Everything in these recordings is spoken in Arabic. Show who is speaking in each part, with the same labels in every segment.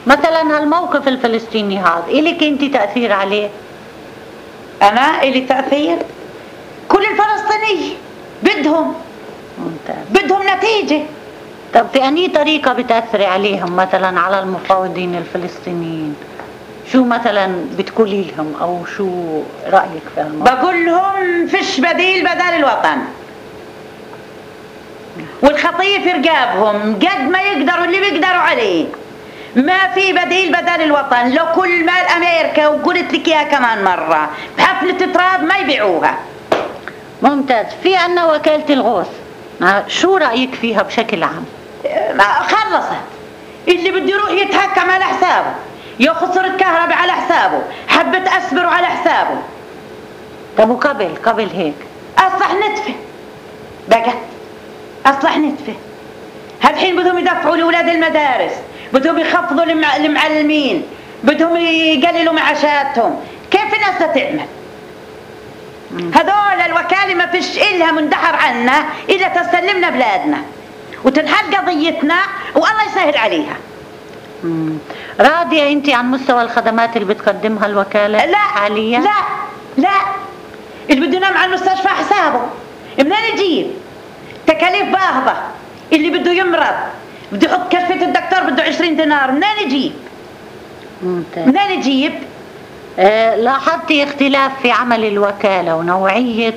Speaker 1: مثلا هالموقف الفلسطيني هذا إلك انت تأثير عليه؟
Speaker 2: انا الي تأثير. كل الفلسطينيين بدهم نتيجة.
Speaker 1: طب في أي طريقة بتأثري عليهم مثلا على المفاوضين الفلسطينيين؟ شو مثلا بتقولي لهم او شو رأيك في هالموضوع؟
Speaker 2: بقول لهم فيش بديل بدل الوطن، والخطية في رقابهم قد ما يقدروا اللي بيقدروا عليه. ما في بديل بدل الوطن. لو كل مال أمريكا، وقلت لك إياها كمان مرة، بحفلة تراب ما يبيعوها.
Speaker 1: ممتاز. في عنا وكالة الغوث، شو رأيك فيها بشكل عام؟
Speaker 2: ما خلصت. اللي بده يروح يتهكم على حسابه، يخسر الكهرباء على حسابه، حبة أسبر على حسابه.
Speaker 1: طب وقبل هيك
Speaker 2: أصلح نتفة بقى، أصلح نتفة. هالحين بدهم يدفعوا لأولاد المدارس، بدهم يخفضوا المعلمين، بدهم يقللوا معاشاتهم. كيف الناس تعمل؟ هذول الوكالة ما فيش إلها مندحر عنا إلا تسلمنا بلادنا وتنحل قضيتنا والله يسهل عليها.
Speaker 1: راضية أنت عن مستوى الخدمات اللي بتقدمها الوكالة
Speaker 2: لا
Speaker 1: حاليا؟
Speaker 2: لا اللي بده ينام على المستشفى حسابه. منين يجيب؟ تكاليف باهظة. اللي بده يمرض بده يحط كشفة الدكتور بده 20 دينار. منين يجيب؟ منين يجيب؟
Speaker 1: لاحظتي اختلاف في عمل الوكالة ونوعية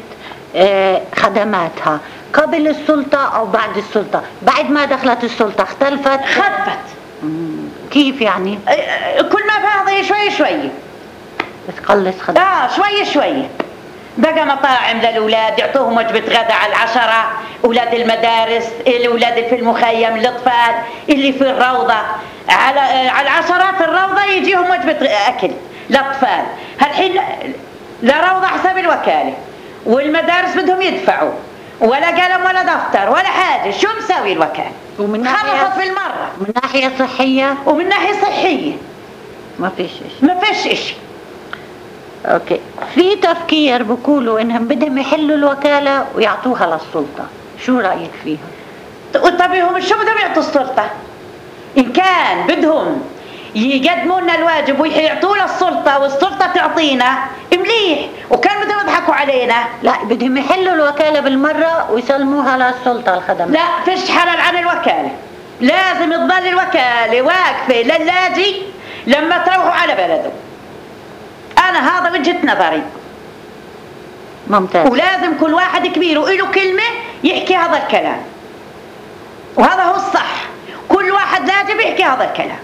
Speaker 1: خدماتها قبل السلطة أو بعد السلطة؟ بعد ما دخلت السلطة اختلفت؟
Speaker 2: خفت.
Speaker 1: كيف يعني؟
Speaker 2: كل ما فاضي شوي
Speaker 1: بتقلص خدمات.
Speaker 2: شوي. بقى مطاعم للأولاد يعطوهم وجبة غدا على العشرة، أولاد المدارس، الأولاد في المخيم، الأطفال اللي في الروضة على العشرة في الروضة يجيهم وجبة أكل للأطفال. هالحين لا روضة حسب الوكالة، والمدارس بدهم يدفعوا، ولا قلم ولا دفتر ولا حاجة. شو مساوي الوكالة؟ خلصت بالمرة.
Speaker 1: من ناحية صحية
Speaker 2: ومن ناحية صحية
Speaker 1: ما فيش إشي. اوكي. في تفكير بقولوا انهم بدهم يحلوا الوكالة ويعطوها للسلطة، شو رأيك فيها؟
Speaker 2: طب هم شو بدهم يعطوا السلطة؟ ان كان بدهم يقدموا لنا الواجب ويعطوا للسلطة والسلطة تعطينا مليح، وكان بدهم يضحكوا علينا.
Speaker 1: لا، بدهم يحلوا الوكالة بالمرة ويسلموها للسلطة الخدمات.
Speaker 2: لا، فيش حلال عن الوكالة. لازم تضل الوكالة واقفة للاجي لما تروحوا على بلده. أنا هذا وجهة نظري.
Speaker 1: ممتاز.
Speaker 2: ولازم كل واحد كبير وله كلمة يحكي هذا الكلام، وهذا هو الصح. كل واحد لازم يحكي هذا الكلام.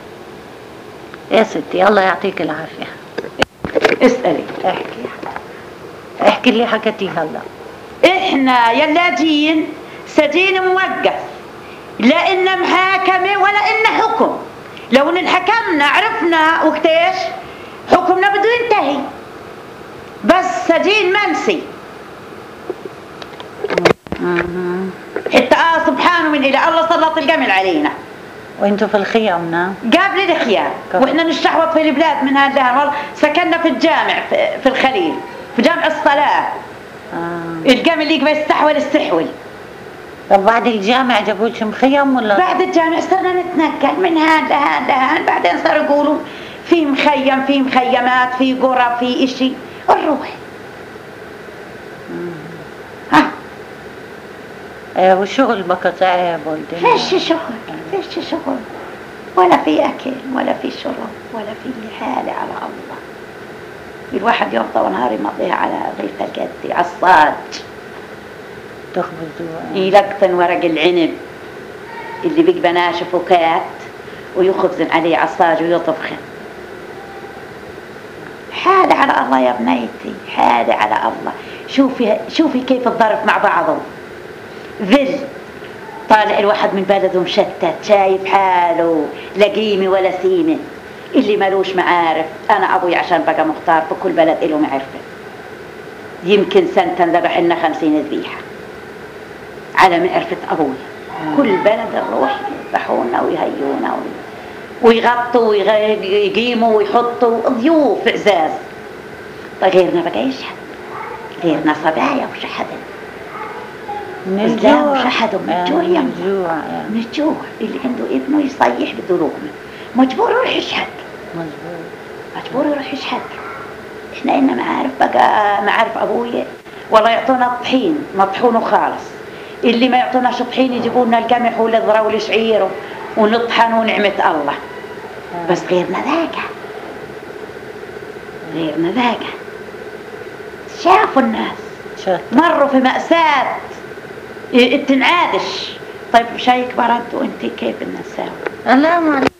Speaker 1: يا ستي الله يعطيك العافية.
Speaker 2: اسألي.
Speaker 1: احكي اللي حكيتيه هلا.
Speaker 2: احنا يلاجين سجين موقف، لا إن محاكمة ولا إن حكم. لو انحكمنا عرفنا وقتاش حكمنا بده ينتهي، بس سجين منسي. حتى سبحانه من إله الله سلط الجمل علينا.
Speaker 1: وانتوا في الخيام؟
Speaker 2: قبل الخيام واحنا نشتحوط في البلاد من هذا. والله سكننا في الجامع في الخليل، في جامع الصلاة. الجامع اللي يقبل يستحول السحول.
Speaker 1: طب بعد الجامع جابوا لكم مخيم ولا؟
Speaker 2: بعد الجامع صرنا نتنقل من هان لهان لهان. بعدين صاروا يقولوا في مخيم، في مخيمات، في قرى، في اشي. نروح.
Speaker 1: والشغل بقى صعب والدنيا.
Speaker 2: فيش شغل ولا في اكل ولا في شرب ولا في حالة على الله. الواحد يرضى ونهار يمضيها على غيث القد عصاج
Speaker 1: تخبزوا
Speaker 2: يلقطن ورق العنب اللي بيبقى ناشف وكات ويخبزن عليه عصاج ويطبخن. حالة على الله يا بنيتي، حالة على الله. شوفي كيف الظرف مع بعضه. ذل طالع الواحد من بلده مشتت، شايف حاله لا قيمة ولا سيمة. اللي مالوش معارف، أنا أبوي عشان بقى مختار في كل بلد له معرفة. يمكن سنة ذبح لنا 50 ذبيحة على معرفة أبوي. كل بلد نروح يذبحونا ويهيونا ويغطوا ويقيموا ويحطوا ضيوف عزاز. غيرنا بقى يشحد، غيرنا صبايا وشحدن
Speaker 1: من الجوع.
Speaker 2: وشحدوا من الجوع. من الجوع اللي عنده ابنه يصيح بده لقمة، مجبور يروح يشحت، مجبور يروح يشحت. احنا إنا معارف بقى، معارف أبويا والله يعطونا الطحين مطحونه خالص، اللي ما يعطوناش طحين يجيبوا لنا القمح والذرة والشعير ونطحن ونعمة الله. بس غيرنا ذاك، غيرنا ذاك شافوا الناس مروا في مأساة تنعادش. طيب شاي كبار انتوا انت كيف الناس ساووا؟
Speaker 1: لا ما